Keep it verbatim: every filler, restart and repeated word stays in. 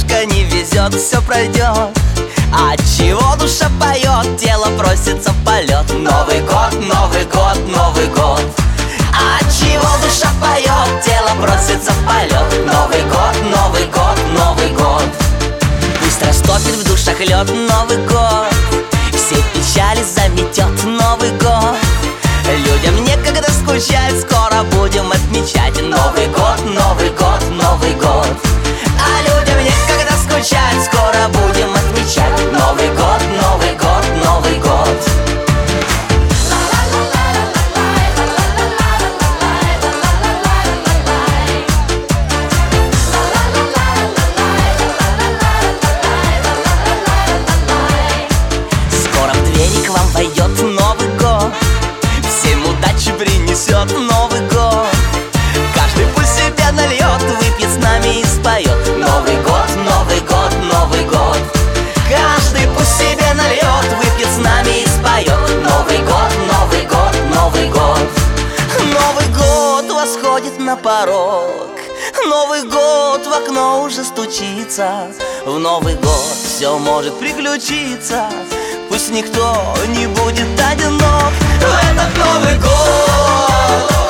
немножко не везет, все пройдет. От чего душа поет, тело просится в полет. Новый год, Новый год, Новый год. От чего душа поет, тело просится в полет. Новый год, Новый год, Новый год. Пусть растопит в душах лед Новый год, все печали заметет Новый год. Людям некогда скучать, скоро будем отмечать Новый год, Новый год, Новый год. А людям некогда скучать, скоро будем отмечать Новый год, Новый год, Новый год. Скоро в двери к вам войдет Новый год, всем удачи принесет Новый год. Каждый пусть себе нальет, выпьет с нами и споет Новый год, Новый год, Новый год. Каждый пусть себе нальет, выпьет с нами и споет Новый год, Новый год, Новый год. Новый год восходит на порог, Новый год в окно уже стучится. В Новый год все может приключиться, пусть никто не будет одинок в этот Новый год.